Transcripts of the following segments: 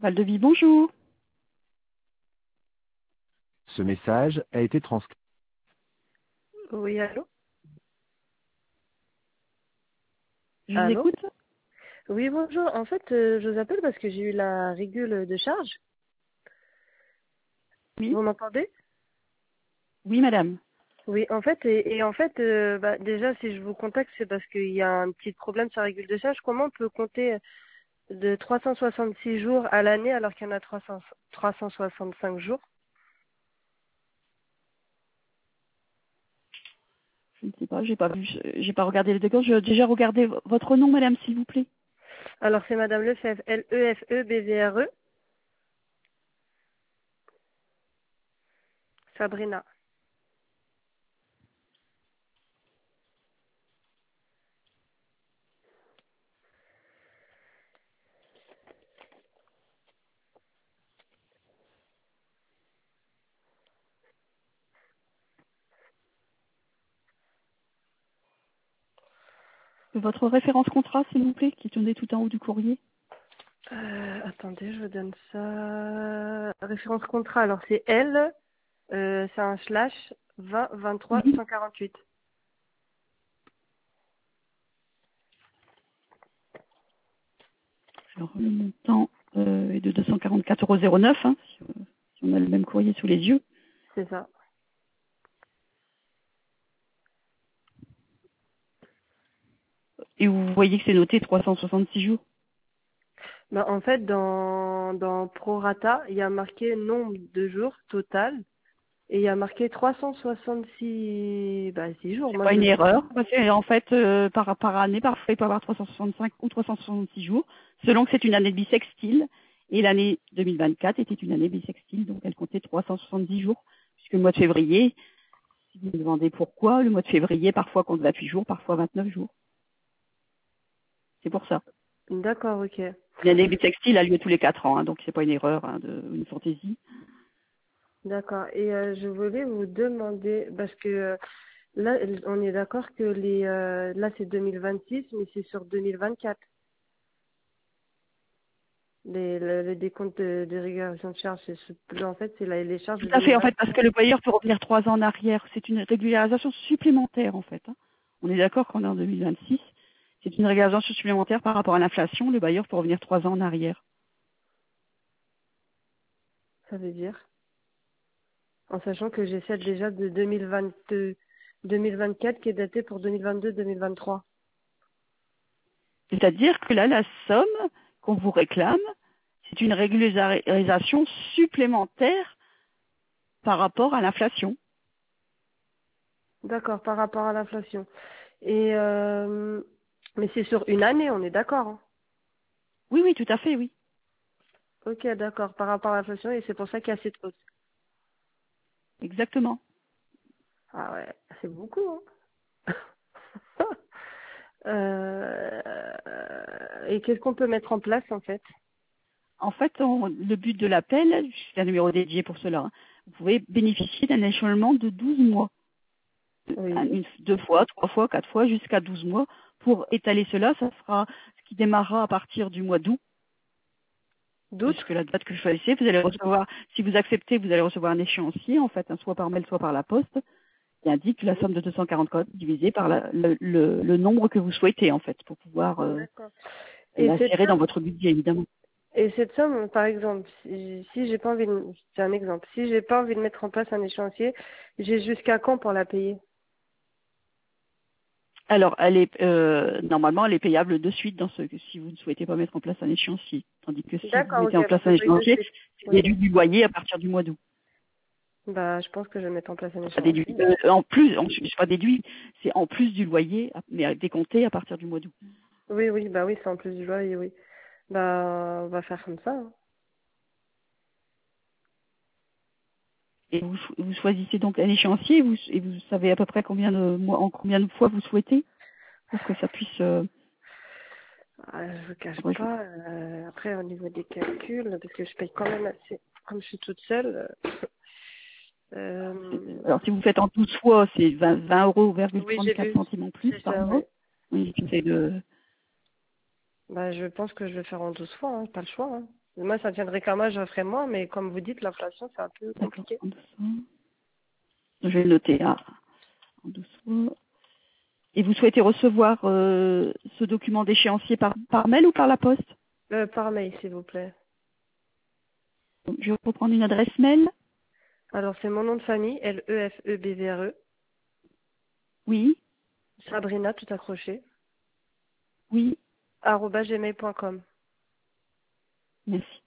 Valdevie, bonjour. Ce message a été transcrit. Oui, allô? Je vous Allô? écoute. Oui, bonjour. En fait, je vous appelle parce que j'ai eu la régule de charge. Oui. Vous m'entendez? Oui, madame. Oui, en fait, en fait, déjà, si je vous contacte, c'est parce qu'il y a un petit problème sur la régule de charge. Comment on peut compter de 366 jours à l'année alors qu'il y en a 365 jours? Je ne sais pas, j'ai pas regardé les décors. J'ai déjà regardé votre nom, madame, s'il vous plaît. Alors, c'est Madame Lefebvre, Lefebvre, Sabrina. Votre référence contrat, s'il vous plaît, qui tournait tout en haut du courrier. Attendez, je vous donne ça. Référence contrat, alors c'est L, c'est un slash 20 23 Oui. 148. Alors, le montant est de 244,09 €, hein, si on a le même courrier sous les yeux. C'est ça. Et vous voyez que c'est noté 366 jours. Bah, en fait, dans Prorata, il y a marqué nombre de jours total et il y a marqué 366 6 jours. C'est Moi, pas je une le trouve. erreur. Parce que, en fait, par année, parfois, il peut y avoir 365 ou 366 jours, selon que c'est une année bissextile. Et l'année 2024 était une année bissextile, donc elle comptait 370 jours. Puisque le mois de février, si vous me demandez pourquoi, le mois de février, parfois compte 28 jours, parfois 29 jours. C'est pour ça. D'accord, ok. Une année bissextile a lieu tous les 4 ans, hein, donc c'est pas une erreur, hein, une fantaisie. D'accord. Et je voulais vous demander, parce que là, on est d'accord que là, c'est 2026, mais c'est sur 2024. Le décompte de régulation de charges, en fait, c'est les charges Tout de à fait, en fait, 2026. parce que le bailleur peut revenir 3 ans en arrière. C'est une régularisation supplémentaire, en fait, hein. On est d'accord qu'on est en 2026. C'est une régularisation supplémentaire par rapport à l'inflation. Le bailleur peut revenir 3 ans en arrière. Ça veut dire, en sachant que j'ai celle déjà de 2024 qui est datée pour 2022-2023. C'est-à-dire que là, la somme qu'on vous réclame, c'est une régularisation supplémentaire par rapport à l'inflation. D'accord, par rapport à l'inflation. Et mais c'est sur une année, on est d'accord, hein. Oui, oui, tout à fait, oui. Ok, d'accord, par rapport à l'inflation, et c'est pour ça qu'il y a cette hausse. Exactement. Ah ouais, c'est beaucoup, hein. Et qu'est-ce qu'on peut mettre en place, en fait? En fait, le but de l'appel, c'est un numéro dédié pour cela, hein, vous pouvez bénéficier d'un échelonnement de 12 mois. Oui. Deux fois, 3 fois, 4 fois, jusqu'à 12 mois. Pour étaler cela, ça sera ce qui démarrera à partir du mois d'août, Doute? jusque la date que vous choisissez. Vous allez recevoir, si vous acceptez, vous allez recevoir un échéancier, en fait, hein, soit par mail, soit par la poste, qui indique la somme de 244 divisée par le nombre que vous souhaitez, en fait, pour pouvoir D'accord. Et cette l'insérer dans somme, votre budget, évidemment. par exemple, si j'ai pas envie c'est un exemple, si j'ai pas envie de mettre en place un échéancier, j'ai jusqu'à quand pour la payer? Alors, elle est normalement, elle est payable de suite si vous ne souhaitez pas mettre en place un échéancier. Tandis que si vous D'accord, mettez ok, en place donc un je paye de échéancier, suite. c'est Ok. déduit du loyer à partir du mois d'août. Bah, je pense que je vais mettre en place un Ça déduit. échéancier. C'est pas déduit, c'est en plus du loyer, mais décompté à partir du mois d'août. Oui, oui, bah oui, c'est en plus du loyer, oui. Bah, on va faire comme ça, hein. Et vous choisissez donc un échéancier et vous savez à peu près combien de mois, en combien de fois vous souhaitez pour que ça puisse. Ah, je vous cache Faudrait pas, après, au niveau des calculs, parce que je paye quand même assez, comme je suis toute seule, alors si vous faites en 12 fois, c'est 20 euros, oui, j'ai 34 vu. centimes en plus C'est par ça, mois. oui. Oui, j'essaie de. Bah, je pense que je vais faire en 12 fois, hein, pas le choix, hein. Moi, ça tiendrait qu'à moi, j'en ferais moins, mais comme vous dites, l'inflation, c'est un peu D'accord, compliqué. en dessous. Je vais le noter, hein, en dessous. Et vous souhaitez recevoir ce document d'échéancier par mail ou par la poste? Par mail, s'il vous plaît. Donc, je vais reprendre une adresse mail. Alors, c'est mon nom de famille, Lefebvre, Oui, Sabrina, tout accroché, oui, @gmail.com. merci.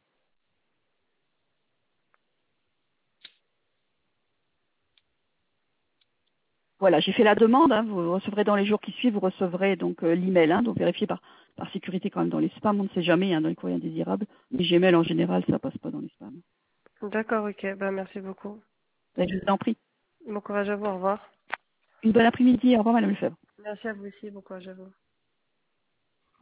Voilà, j'ai fait la demande, hein, vous recevrez dans les jours qui suivent, vous recevrez donc l'email, hein, donc vérifiez par sécurité quand même dans les spams, on ne sait jamais, hein, dans les courriers indésirables. Les Gmail en général, ça passe pas dans les spams. D'accord, ok. Bah, merci beaucoup. Ben, je vous en prie. Bon courage à vous, au revoir. Une bonne après-midi, au revoir Madame Lefebvre. Merci à vous aussi, bon courage à vous.